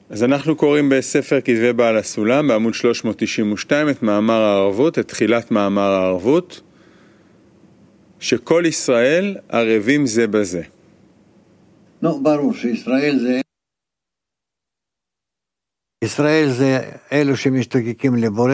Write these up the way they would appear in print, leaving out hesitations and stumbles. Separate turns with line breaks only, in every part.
אז אנחנו קוראים בספר כתבי בעל הסולם, בעמוד 392, את מאמר הערבות, את תחילת מאמר הערבות, שכל ישראל ערבים זה בזה.
ברור שישראל זה אלו שמשתוקקים לבורא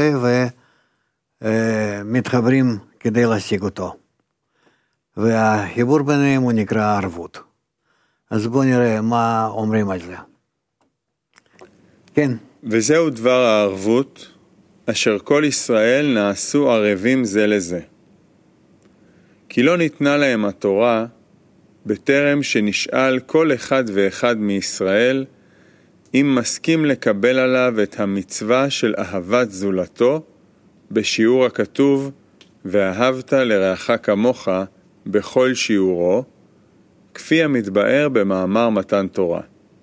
ומתחברים כדי להשיג אותו. והחיבור ביניהם הוא נקרא ערבות. אז בואו נראה מה אומרים על זה. כן.
וזהו דבר הערבות, אשר כל ישראל נעשו ערבים זה לזה. כי לא ניתנה להם התורה, בטרם שנשאל כל אחד ואחד מישראל, אם מסכים לקבל עליו את המצווה של אהבת זולתו, בשיעור הכתוב, ואהבת לרעך כמוך בכל שיעורו, כפי המתבאר במאמר מתן תורה.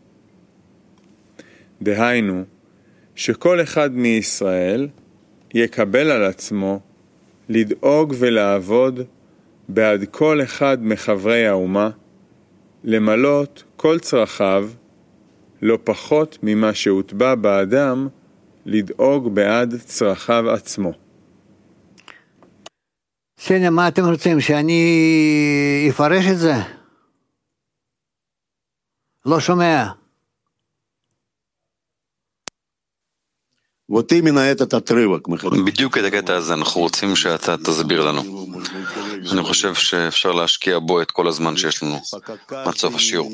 דהיינו, שכל אחד מישראל יקבל על עצמו לדאוג ולעבוד בעד כל אחד מחברי האומה, למלות כל צרכיו, לא פחות ממה שהוטבע באדם, לדאוג בעד צרכיו עצמו.
סניה, מה אתם רוצים? שאני אפרש את זה? לא שומע.
בדיוק את הקטע הזה אנחנו רוצים שאתה תסביר לנו. אני חושב שאפשר להשקיע בו את כל הזמן שיש לנו עד סוף השיעור.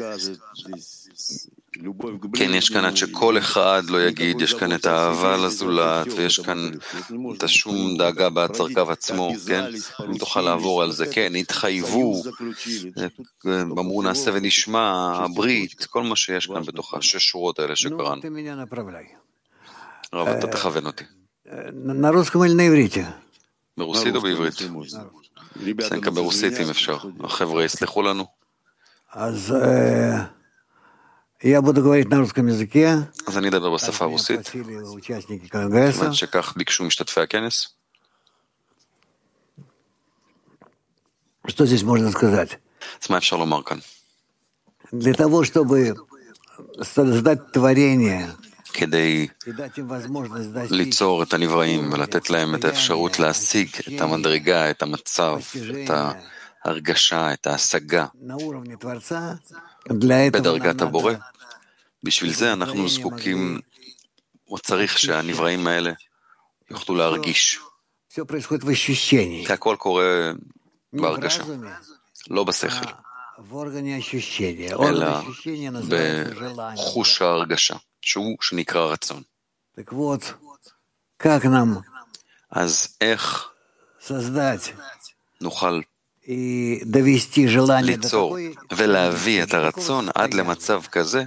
כן, יש כאן עד שכל אחד לא יגיד, יש כאן את האהבה לזולת, ויש כאן את השום דאגה בעד צרכיו עצמו, כן? אם תוכל לעבור על זה, כן, התחייבו, אמרו נעשה ונשמע, הברית, כל מה שיש כאן בתוך השש שורות האלה שקראנו. רב, אתה תכוון אותי. ברוסית או בעברית? סנקה ברוסית אם אפשר. החבר'ה יסלחו לנו.
אז אז
אני אדבר בשפה הרוסית. כיוון שכך ביקשו משתתפי הכנס. אז מה אפשר לומר כאן? כדי ליצור את הנבראים ולתת להם את האפשרות להשיג את המדרגה, את המצב, את ההרגשה, את ההשגה בדרגת הבורא. בשביל זה אנחנו זקוקים, או צריך שהנבראים האלה יוכלו להרגיש. כי הכל קורה בהרגשה, לא בשכל, אלא בחוש ההרגשה. שהוא שנקרא רצון. אז איך נוכל ליצור ולהביא את הרצון עד למצב כזה,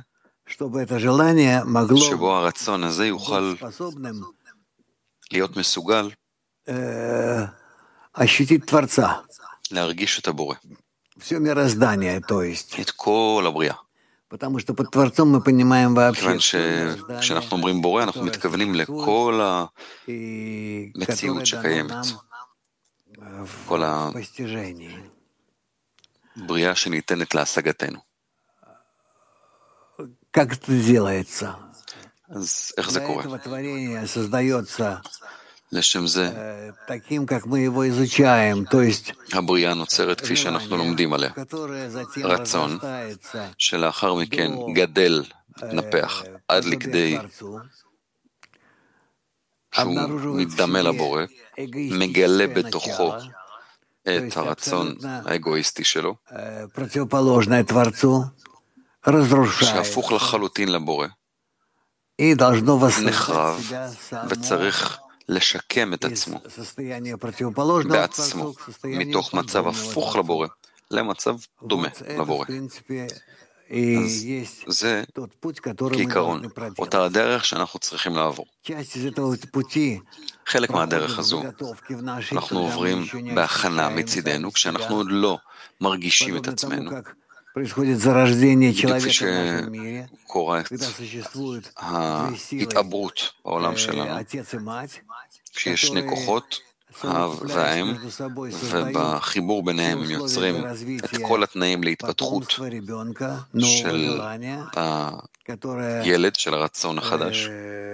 שבו הרצון הזה יוכל להיות מסוגל להרגיש את הבורא, את כל הבריאה. כיוון שכשאנחנו אומרים בורא, אנחנו מתכוונים לכל המציאות שקיימת, כל הבריאה שניתנת להשגתנו. אז איך זה קורה? לשם זה הבריאה נוצרת כפי שאנחנו לומדים עליה. רצון שלאחר מכן גדל, מתנפח, עד לכדי שהוא מתדמה לבורא, מגלה בתוכו את הרצון האגואיסטי שלו, שהפוך לחלוטין לבורא, נחרב וצריך לשקם את עצמו בעצמו, מתוך מצב הפוך לבורא, למצב דומה לבורא. אז זה כעיקרון, אותה הדרך שאנחנו צריכים לעבור. חלק מהדרך הזו אנחנו עוברים בהכנה מצידנו, כשאנחנו עוד לא מרגישים את עצמנו, בדיוק כפי שקוראת ההתעברות בעולם שלנו, כשיש שני כוחות, האב והאם, ובחיבור ביניהם הם יוצרים את כל התנאים להתפתחות של הילד, של הרצון החדש,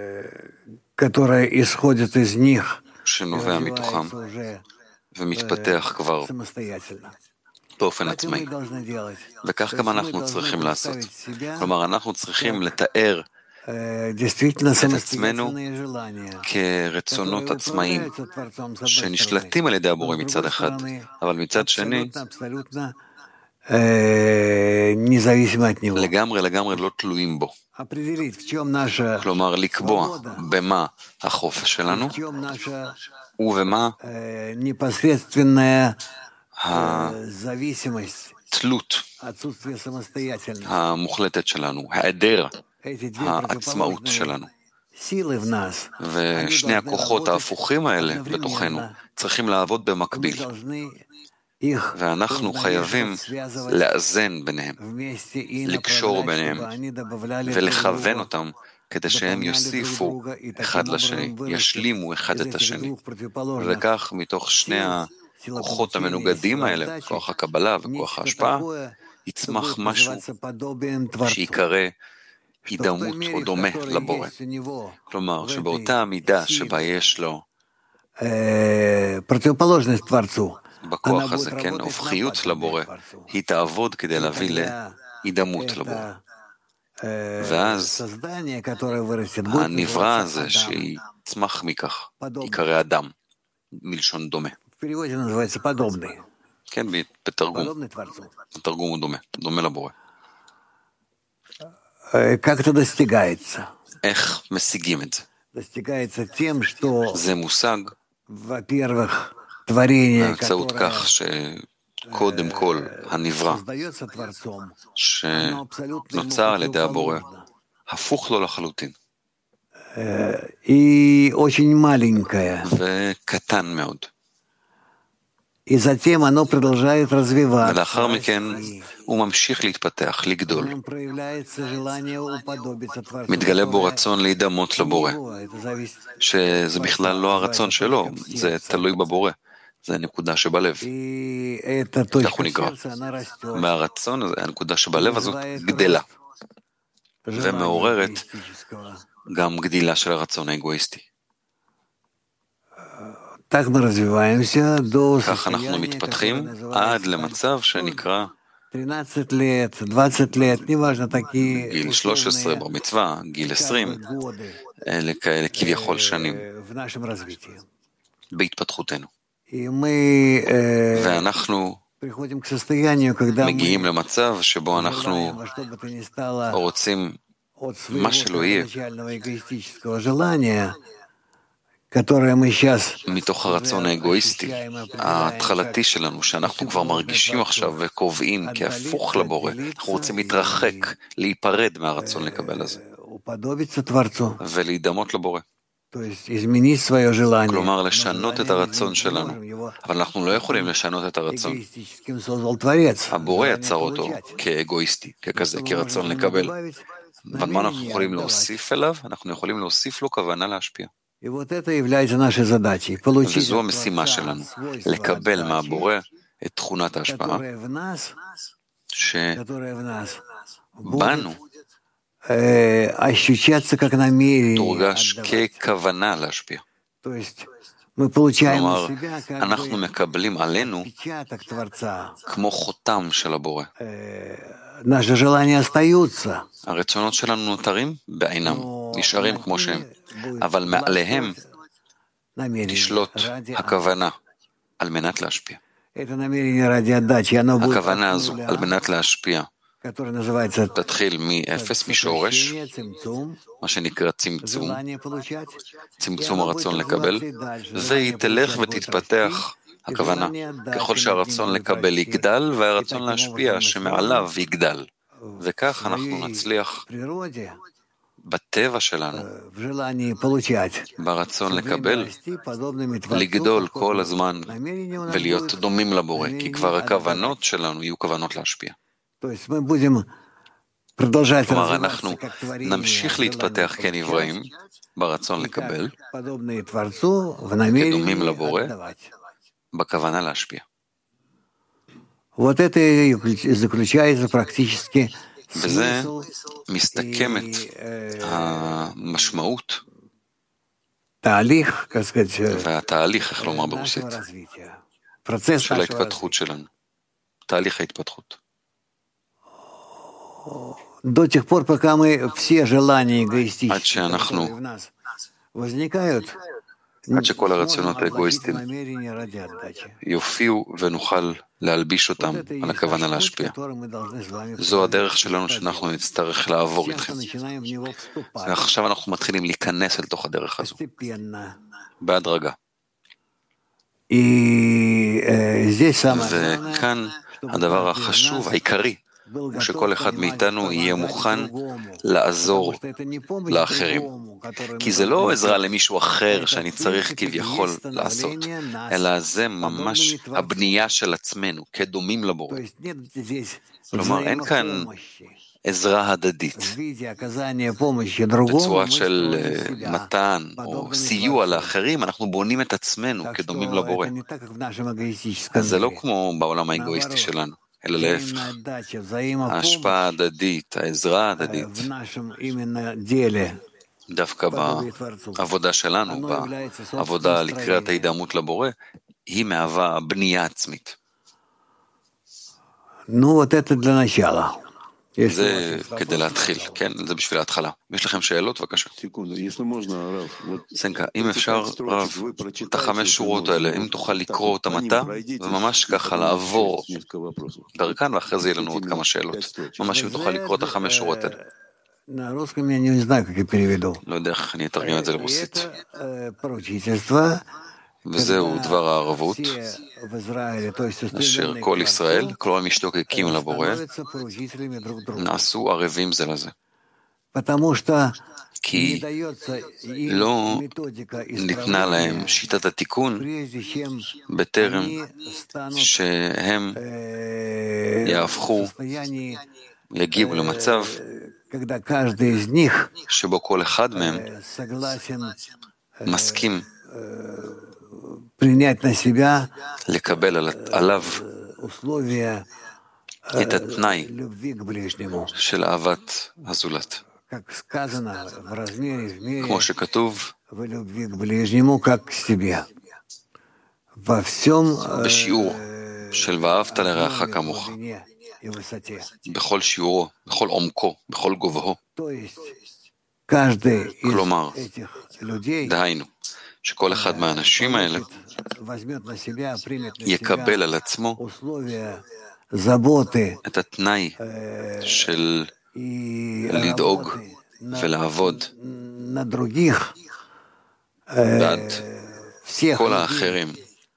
שנובע מתוכם ומתפתח כבר באופן עצמאי. וכך גם אנחנו צריכים לעשות. כלומר, אנחנו צריכים לתאר את עצמנו כרצונות עצמאיים שנשלטים על ידי הבורא מצד אחד, אבל מצד שני לגמרי לא תלויים בו. כלומר, לקבוע במה החופש שלנו ובמה התלות המוחלטת שלנו, היעדר העצמאות שלנו. ושני הכוחות ההפוכים האלה בתוכנו צריכים לעבוד במקביל. ואנחנו חייבים לאזן ביניהם, לקשור ביניהם ולכוון אותם כדי שהם יוסיפו אחד לשני, ישלימו אחד את השני. וכך מתוך שני הכוחות המנוגדים האלה, כוח הקבלה וכוח ההשפעה, יצמח משהו שיקרא הידמות או דומה לבורא. כלומר, שבאותה המידה שבה יש לו בכוח הזה, כן, הופכיות לבורא, היא תעבוד כדי להביא להידמות לבורא. ואז הנברא הזה שיצמח מכך, יקרא אדם, מלשון דומה. כן, בתרגום. התרגום הוא דומה, דומה לבורא. איך משיגים את זה? זה מושג באמצעות כך שקודם כל הנברא שנוצר על ידי הבורא הפוך לו לחלוטין וקטן מאוד, ולאחר מכן הוא ממשיך להתפתח, לגדול. מתגלה בו רצון להידמות לבורא, שזה בכלל לא הרצון שלו, זה תלוי בבורא, זה הנקודה שבלב. כך הוא נקרא. מהרצון הזה, הנקודה שבלב הזאת גדלה, ומעוררת גם גדילה של הרצון האגואיסטי. כך אנחנו מתפתחים עד למצב שנקרא גיל 13 בר מצווה, גיל 20, אלה כאלה כביכול שנים בהתפתחותנו. ואנחנו מגיעים למצב שבו אנחנו רוצים מה שלא יהיה מתוך הרצון האגואיסטי, ההתחלתי שלנו, שאנחנו כבר מרגישים עכשיו וקובעים כהפוך לבורא. אנחנו רוצים להתרחק, להיפרד מהרצון לקבל הזה, ולהידמות לבורא. כלומר, לשנות את הרצון שלנו. אבל אנחנו לא יכולים לשנות את הרצון. הבורא יצר אותו כאגואיסטי, ככזה, כרצון לקבל. אבל מה אנחנו יכולים להוסיף אליו? אנחנו יכולים להוסיף לו כוונה להשפיע. וזו המשימה שלנו, לקבל מהבורא את תכונת ההשפעה שבנו תורגש ככוונה להשפיע. כלומר, אנחנו מקבלים עלינו כמו חותם של הבורא. הרצונות שלנו נותרים בעינם, נשארים כמו שהם, אבל מעליהם תשלוט הכוונה על מנת להשפיע. הכוונה הזו על מנת להשפיע תתחיל מאפס, משורש, מה שנקרא צמצום, צמצום הרצון לקבל, והיא תלך ותתפתח הכוונה, ככל שהרצון לקבל יגדל והרצון להשפיע שמעליו יגדל, וכך אנחנו נצליח בטבע שלנו, ברצון לקבל, לגדול כל הזמן ולהיות דומים לבורא, כי כבר הכוונות שלנו יהיו כוונות להשפיע. כלומר, אנחנו נמשיך להתפתח כנבראים ברצון לקבל, כדומים לבורא, בכוונה להשפיע. בזה מסתכמת המשמעות והתהליך, איך לומר ברוסית, של ההתפתחות שלנו, תהליך ההתפתחות. עד שכל הרצונות האגואיסטיים יופיעו ונוכל להלביש אותם על הכוונה להשפיע. זו הדרך שלנו שאנחנו נצטרך לעבור איתכם. ועכשיו אנחנו מתחילים להיכנס אל תוך הדרך הזו, בהדרגה. וכאן הדבר החשוב, העיקרי, הוא שכל אחד מאיתנו יהיה מוכן לעזור לאחרים. כי זה לא עזרה למישהו אחר שאני צריך כביכול לעשות, אלא זה ממש הבנייה של עצמנו, כדומים לבורא. כלומר, אין כאן עזרה הדדית, בצורה של מתן או סיוע לאחרים, אנחנו בונים את עצמנו כדומים לבורא. אז זה לא כמו בעולם האגואיסטי שלנו, אלא להפך. ההשפעה ההדדית, העזרה ההדדית, דווקא בעבודה שלנו, בעבודה לקריאת ההידמות לבורא, היא מהווה בנייה עצמית. זה כדי להתחיל, כן? זה בשביל ההתחלה. יש לכם שאלות? בבקשה. סנקה, אם אפשר, רב, את 5 שורות האלה, אם תוכל לקרוא אותם אתה, וממש ככה לעבור דרכן, ואחרי זה יהיה לנו עוד כמה שאלות. ממש אם תוכל לקרוא את 5 שורות האלה. לא יודע איך אני אתרגם את זה לרוסית. וזהו דבר הערבות, אשר כל ישראל, כל המשתוקקים לבורא, נעשו ערבים זה לזה. כי לא ניתנה להם שיטת התיקון בטרם שהם יהפכו, יגיעו למצב שבו כל אחד מהם מסכים לקבל עליו את התנאי של אהבת הזולת. כמו שכתוב, בשיעור של ואהבת לרעך כמוך, בכל שיעורו, בכל עומקו, בכל גובהו. כלומר, דהיינו, שכל אחד מהאנשים האלה יקבל על עצמו את התנאי של לדאוג ולעבוד בעד כל האחרים,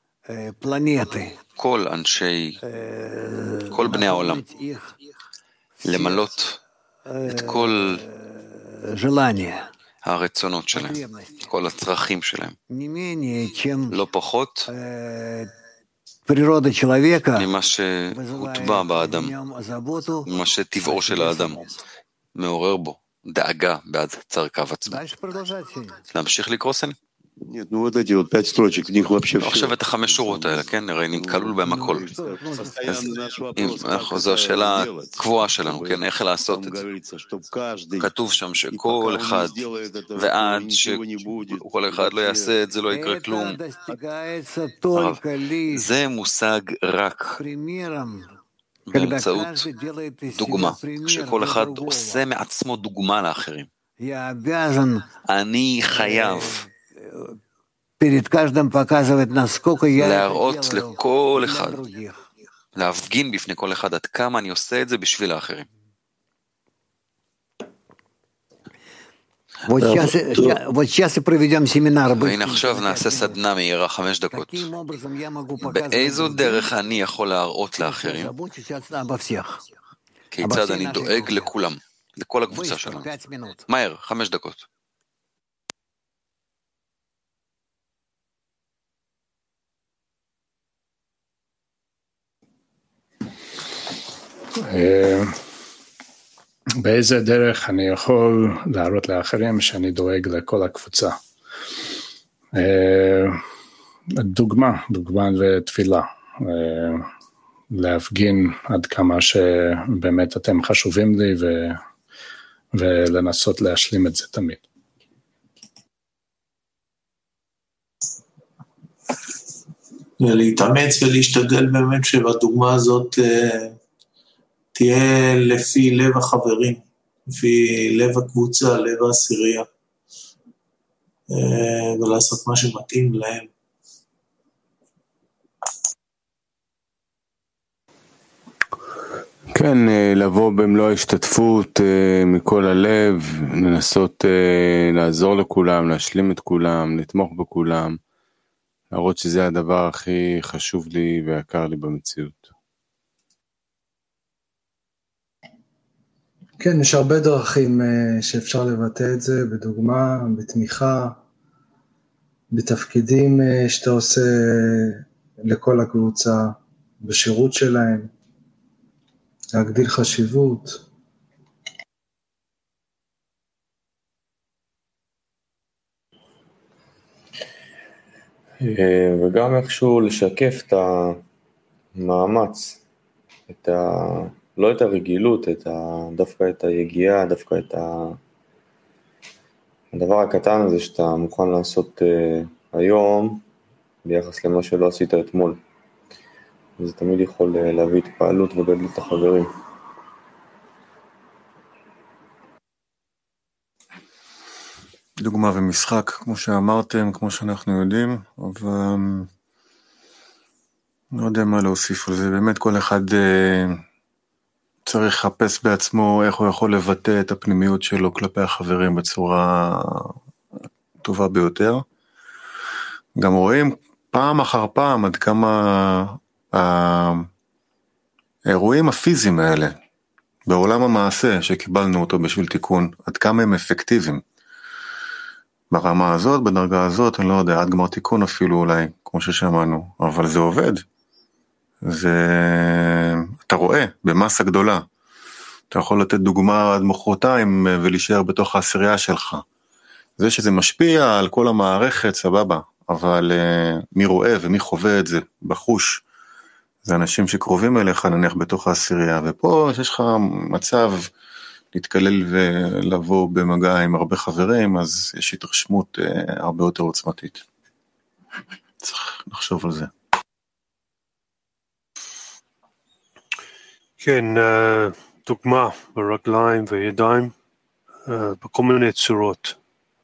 כל אנשי, כל בני העולם, למלות את כל הרצונות שלהם, כל הצרכים שלהם, לא פחות ממה שהוטבע באדם, ממה שטבעו של האדם מעורר בו דאגה בעד צרכיו עצמו. להמשיך לקרוא סני? עכשיו את 5 שורות האלה, כן? הרי כלול בהם הכל. זו השאלה הקבועה שלנו, כן? איך לעשות את זה? כתוב שם שכל אחד, ועד שכל אחד לא יעשה את זה, לא יקרה כלום. זה מושג רק באמצעות דוגמה, שכל אחד עושה מעצמו דוגמה לאחרים. אני חייב להראות לכל אחד, להפגין בפני כל אחד עד כמה אני עושה את זה בשביל האחרים. והנה עכשיו נעשה סדנה מהירה 5 דקות. באיזו דרך אני יכול להראות לאחרים כיצד אני דואג לכולם, לכל הקבוצה שלנו. מהר, 5 דקות.
באיזה דרך אני יכול להראות לאחרים שאני דואג לכל הקבוצה. דוגמה ותפילה, להפגין עד כמה שבאמת אתם חשובים לי ולנסות להשלים את זה תמיד.
להתאמץ ולהשתדל באמת שבדוגמה הזאת תהיה לפי לב החברים, לפי לב הקבוצה, לב העשירייה, ולעשות מה שמתאים להם.
כן, לבוא במלוא ההשתתפות מכל הלב, לנסות לעזור לכולם, להשלים את כולם, לתמוך בכולם, להראות שזה הדבר הכי חשוב לי ויקר לי במציאות.
כן, יש הרבה דרכים שאפשר לבטא את זה, בדוגמה, בתמיכה, בתפקידים שאתה עושה לכל הקבוצה, בשירות שלהם, להגדיל חשיבות.
וגם איכשהו לשקף את המאמץ, לא את הרגילות, דווקא את היגיעה, דווקא את הדבר הקטן הזה שאתה מוכן לעשות היום, ביחס למה שלא עשית אתמול. וזה תמיד יכול להביא התפעלות וגדלות החברים. דוגמה ומשחק, כמו שאמרתם, כמו שאנחנו יודעים, אבל לא יודע מה להוסיף על זה. באמת כל אחד צריך לחפש בעצמו איך הוא יכול לבטא את הפנימיות שלו כלפי החברים בצורה טובה ביותר. גם רואים פעם אחר פעם עד כמה האירועים הפיזיים האלה בעולם המעשה שקיבלנו אותו בשביל תיקון, עד כמה הם אפקטיביים. ברמה הזאת, בדרגה הזאת, אני לא יודע, עד גמר תיקון אפילו אולי, כמו ששמענו, אבל זה עובד. אתה רואה, במסה גדולה. אתה יכול לתת דוגמה עד מחרתיים ולהישאר בתוך העשירייה שלך. זה שזה משפיע על כל המערכת, סבבה, אבל מי רואה ומי חווה את זה בחוש, זה אנשים שקרובים אליך נניח בתוך העשירייה, ופה יש לך מצב להתקלל ולבוא במגע עם הרבה חברים, אז יש התרשמות הרבה יותר עוצמתית. צריך לחשוב על זה.
כן, דוגמה ברגליים וידיים, בכל מיני צורות.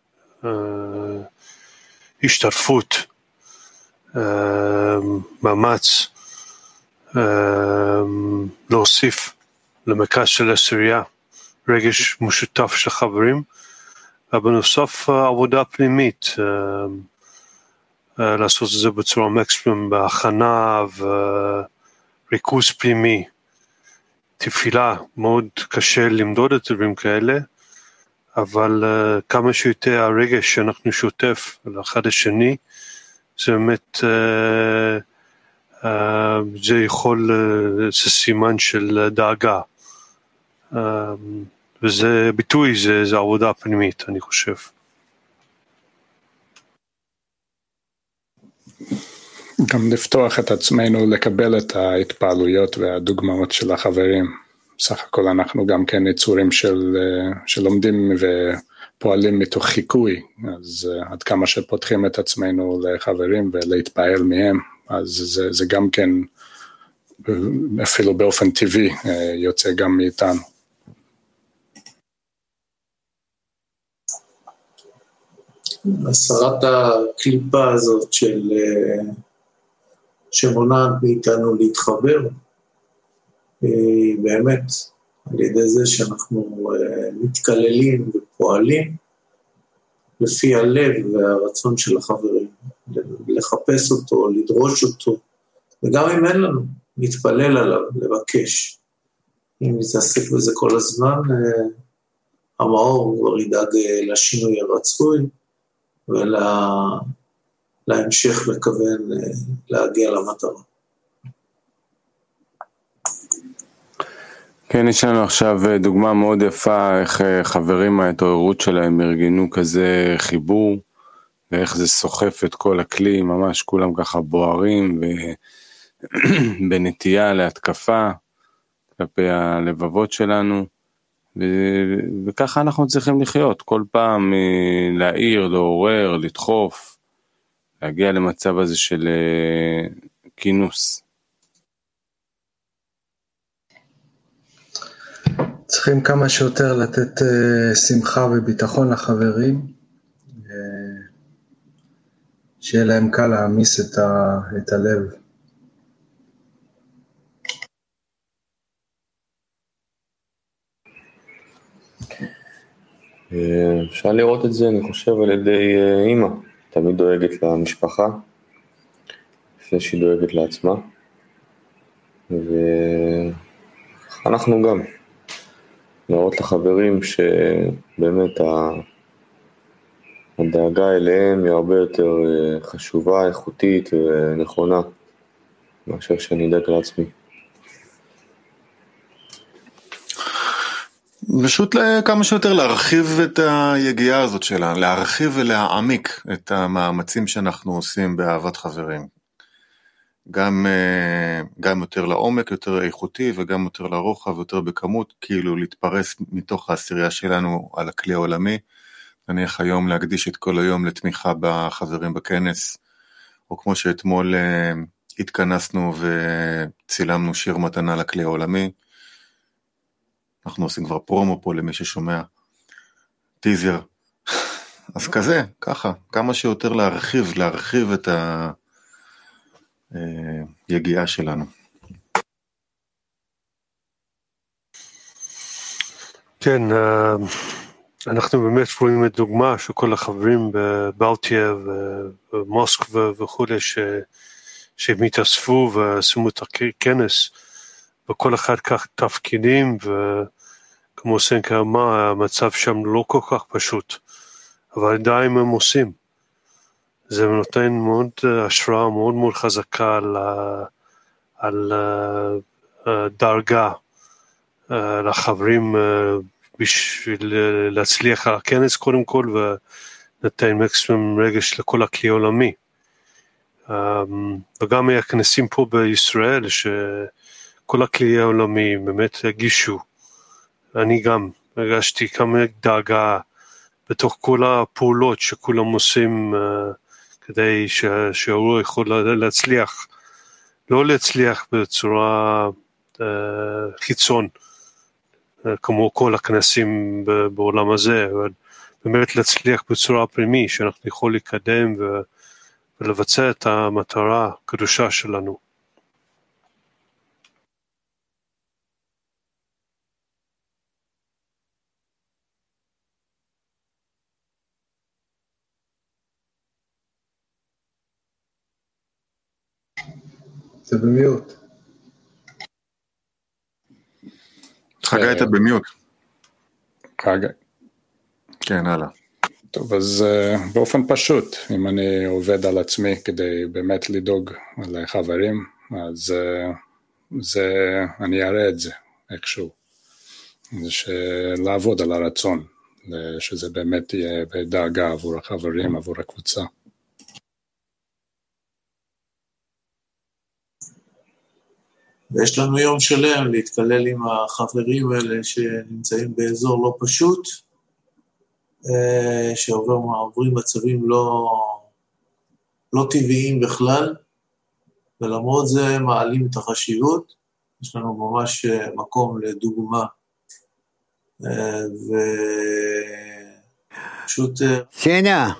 השתתפות, מאמץ, להוסיף למרכז של עשירייה, רגש משותף של חברים, ובנוסף עבודה פנימית, לעשות את זה בצורה מקסימום, בהכנה וריכוז פנימי, תפילה, מאוד קשה למדוד את דברים כאלה, אבל כמה שיותר הרגש שאנחנו שותף לאחד השני, זה באמת, זה יכול, זה סימן של דאגה, וזה ביטוי, זה עבודה פנימית, אני חושב.
גם לפתוח את עצמנו, לקבל את ההתפעלויות והדוגמאות של החברים. סך הכל אנחנו גם כן יצורים שלומדים ופועלים מתוך חיקוי, אז עד כמה שפותחים את עצמנו לחברים ולהתפעל מהם, אז זה גם כן אפילו באופן טבעי יוצא גם מאיתנו.
הסרת הקליפה הזאת שמונעת מאיתנו להתחבר, באמת על ידי זה שאנחנו מתקללים ופועלים לפי הלב והרצון של החברים, לחפש אותו, לדרוש אותו, וגם אם אין לנו, להתפלל עליו, לבקש. אם נתעסק בזה כל הזמן, המאור כבר ידאג לשינוי הרצוי, ולהמשך מכוון להגיע למטרה.
כן, יש לנו עכשיו דוגמה מאוד יפה איך חברים מההתעוררות שלהם ארגנו כזה חיבור, ואיך זה סוחף את כל הכלי, ממש כולם ככה בוערים בנטייה להתקפה כלפי הלבבות שלנו, וככה אנחנו צריכים לחיות, כל פעם להעיר, לעורר, לדחוף, להגיע למצב הזה של כינוס.
צריכים כמה שיותר לתת שמחה וביטחון לחברים, שיהיה להם קל להעמיס את הלב.
אפשר לראות את זה, אני חושב, על ידי אמא, תמיד דואגת למשפחה, לפני שהיא דואגת לעצמה, ואנחנו גם לראות לחברים שבאמת הדאגה אליהם היא הרבה יותר חשובה, איכותית ונכונה, מאשר שאני אדאג לעצמי.
פשוט כמה שיותר להרחיב את היגיעה הזאת שלה, להרחיב ולהעמיק את המאמצים שאנחנו עושים באהבת חברים. גם יותר לעומק, יותר איכותי, וגם יותר לרוחב, יותר בכמות, כאילו להתפרס מתוך העשירייה שלנו על הכלי העולמי. נניח היום להקדיש את כל היום לתמיכה בחברים בכנס, או כמו שאתמול התכנסנו וצילמנו שיר מתנה לכלי העולמי. אנחנו עושים כבר פרומו פה למי ששומע, טיזר. אז כזה, ככה, כמה שיותר להרחיב את היגיעה שלנו.
כן, אנחנו באמת רואים את דוגמה שכל החברים בבלטיה ומוסקבה וכו' שהם התאספו ועשו את הכנס, וכל אחד כך תפקידים, וכמו סנקה אמר, המצב שם לא כל כך פשוט, אבל עדיין הם עושים. זה נותן מאוד השראה מאוד מאוד חזקה על דרגה לחברים בשביל להצליח על הכנס קודם כל, ונתן מקסימום רגש לכל הכלי העולמי. וגם הכנסים פה בישראל, כל הכלי העולמי באמת הגישו, אני גם הרגשתי כמה דאגה בתוך כל הפעולות שכולם עושים כדי שהוא יכול להצליח, לא להצליח בצורה חיצון, כמו כל הכנסים בעולם הזה, אבל באמת להצליח בצורה פנימית, שאנחנו יכולים לקדם ולבצע את המטרה הקדושה שלנו.
זה במיוט.
חגי, אתה במיוט.
חגי.
כן, הלאה.
טוב, אז באופן פשוט, אם אני עובד על עצמי כדי באמת לדאוג על חברים, אז אני אראה את זה איכשהו. זה לעבוד על הרצון, שזה באמת יהיה בדאגה עבור החברים, עבור הקבוצה.
ויש לנו יום שלם להתקלל עם החברים האלה שנמצאים באזור לא פשוט, שעוברים מצבים לא טבעיים בכלל, ולמרות זה מעלים את החשיבות. יש לנו ממש מקום לדוגמה, ופשוט...
סניה,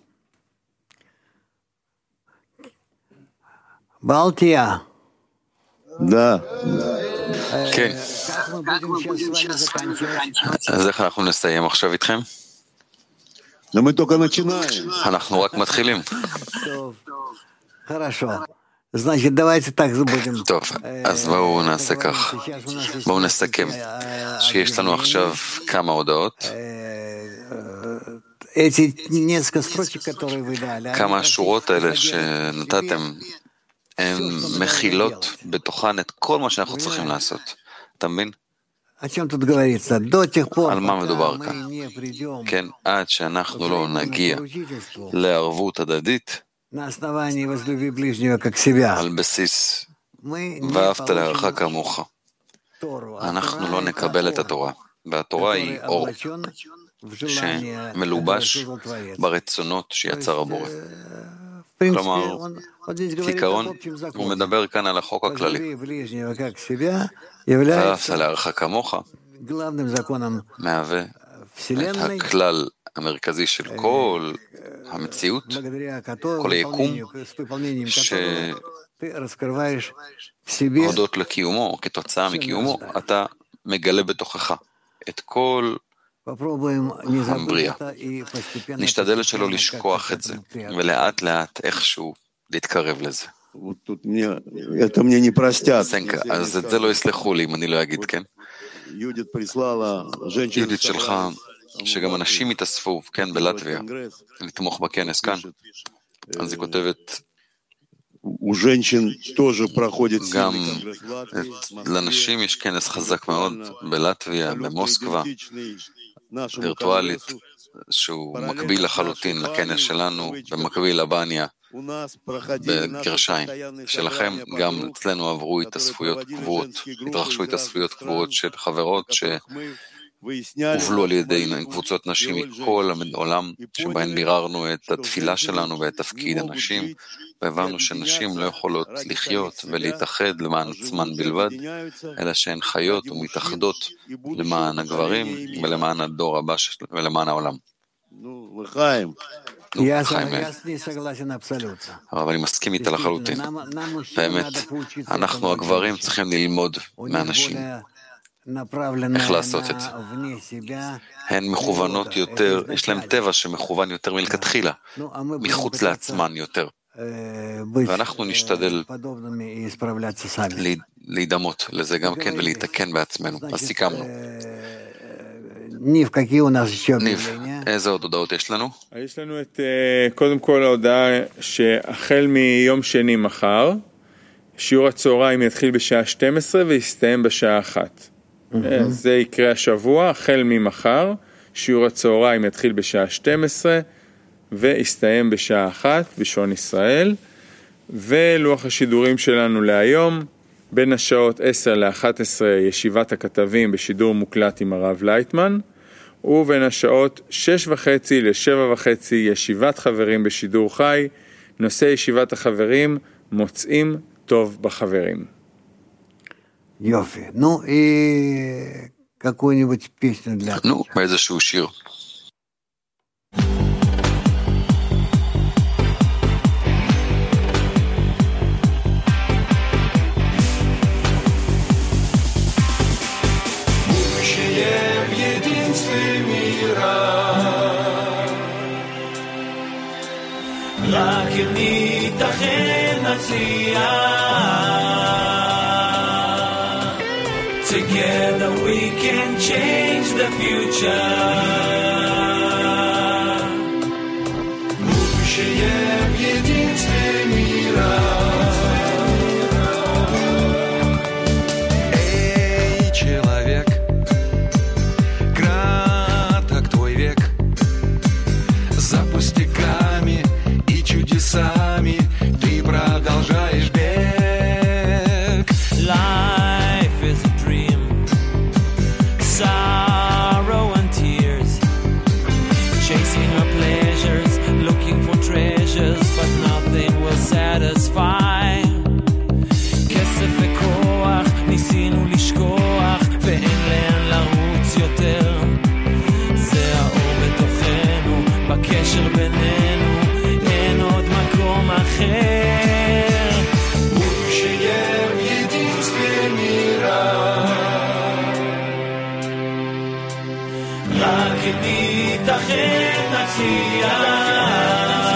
בלטיה.
Да. כן. אז איך אנחנו נסיים עכשיו איתכם? אנחנו רק מתחילים. טוב, אז בואו נעשה כך. בואו נסכם שיש לנו עכשיו כמה הודעות. כמה השורות האלה שנתתם הן מכילות בתוכן את כל מה שאנחנו צריכים לעשות. אתה מבין? על מה מדובר כאן? כן, עד שאנחנו לא נגיע לערבות הדדית, על בסיס ואהבת לרעך כמוך, אנחנו לא נקבל את התורה, והתורה היא אור שמלובש ברצונות שיצר הבורא. כלומר, כעיקרון, הוא מדבר כאן על החוק הכללי. ואהבת לרעך כמוך מהווה את הכלל המרכזי של כל המציאות, כל היקום, שהודות לקיומו, כתוצאה מקיומו, אתה מגלה בתוכך את כל הבריאה. נשתדל שלא לשכוח את זה, ולאט לאט איכשהו להתקרב לזה. סנקה, אז את זה לא יסלחו לי אם אני לא אגיד, כן? יהודית שלך, שגם אנשים התאספו, כן, בלטביה, לתמוך בכנס כאן. אז היא כותבת, גם לנשים יש כנס חזק מאוד בלטביה, במוסקבה, וירטואלית, שהוא מקביל לחלוטין לכנס שלנו, במקביל לבניה, בגרשיים. שלכם גם אצלנו עברו התאספויות קבועות, התרחשו התאספויות קבועות של חברות שהובלו על ידי קבוצות נשים מכל העולם, שבהן ביררנו את התפילה שלנו ואת תפקיד הנשים, והבנו שנשים לא יכולות לחיות ולהתאחד למען עצמן בלבד, אלא שהן חיות ומתאחדות למען הגברים ולמען הדור הבא ולמען העולם. אבל אני מסכים איתה לחלוטין. באמת, אנחנו הגברים צריכים ללמוד מהנשים איך לעשות את זה. הן מכוונות יותר, יש להם טבע שמכוון יותר מלכתחילה, מחוץ לעצמן יותר. ואנחנו נשתדל להידמות לזה גם כן ולהתקן בעצמנו. אז סיכמנו. ניב, איזה עוד הודעות יש לנו?
יש לנו את, קודם כל ההודעה שהחל מיום שני מחר, שיעור הצהריים יתחיל בשעה 12 ויסתיים בשעה 1. זה יקרה השבוע, החל ממחר, שיעור הצהריים יתחיל בשעה 12 ויסתיים בשעה 1 בשעון ישראל, ולוח השידורים שלנו להיום, בין השעות 10 ל-11 ישיבת הכתבים בשידור מוקלט עם הרב לייטמן, ובין השעות 6:30 ל-7:30 ישיבת חברים בשידור חי, נושא ישיבת החברים, מוצאים טוב בחברים.
יופי, נו, какую-нибудь песню для...
נו, איזשהו שיר.
רק אם ניתכן נצליח, together we can change the future. Будущее в единстве мира.
Эй, человек, краток твой век, за пустяками чудесами ты продолжаешь бег.
Life is a dream, sorrow and tears, chasing our pleasures, looking for treasures, but nothing will satisfy. כסף וכוח ניסינו לשכוח, ואין לאן לרוץ יותר. זה האור בתוכנו, בקשר בינינו, אחר. Будущее в единстве мира. רק אם ניתכן נצליח.